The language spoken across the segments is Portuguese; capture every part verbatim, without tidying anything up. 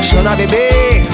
apaixonar, bebê.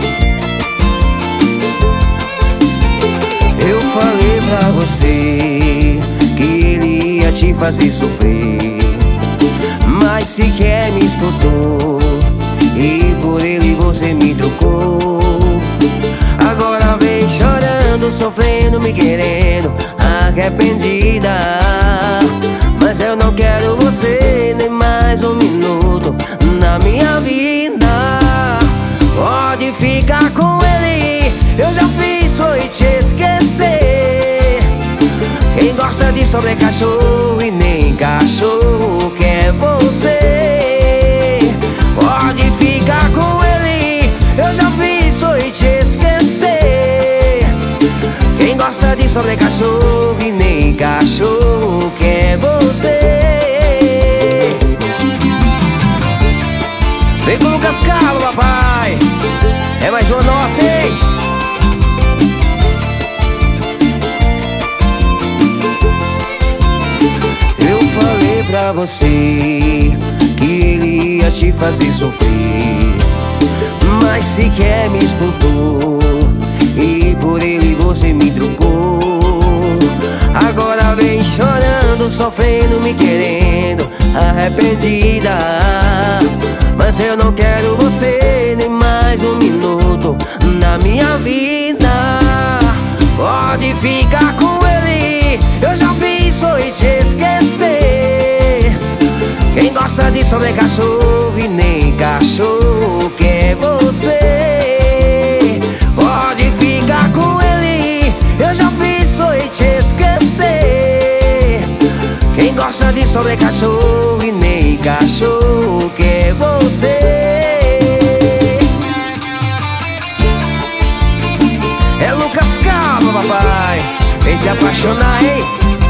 Eu falei pra você que ele ia te fazer sofrer, mas sequer me escutou, e por ele você me trocou. Agora vem chorando, sofrendo, me querendo, arrependida. Mas eu não quero você nem mais um minuto na minha vida. Pode ficar com ele, eu já fiz foi te esquecer. Quem gosta de sobre cachorro e nem cachorro quer você. Pode ficar com ele, eu já fiz foi te esquecer. Quem gosta de sobre cachorro e nem cachorro quer você. Vem com o Lucas Carlos, papai. É mais uma nossa, hein? Eu falei pra você que ele ia te fazer sofrer, mas sequer me escutou, e por ele você me trocou. Agora vem chorando, sofrendo, me querendo, arrependida. Mas eu não quero você nem mais um minuto na minha vida. Pode ficar com ele, eu já fiz foi te esquecer. Quem gosta de sobre cachorro e nem cachorro quer você. Pode ficar com ele, eu já fiz foi te esquecer. Quem gosta de sobre cachorro e nem cachorro quer você. É Lucas Carlos, papai. Vem se apaixonar, hein?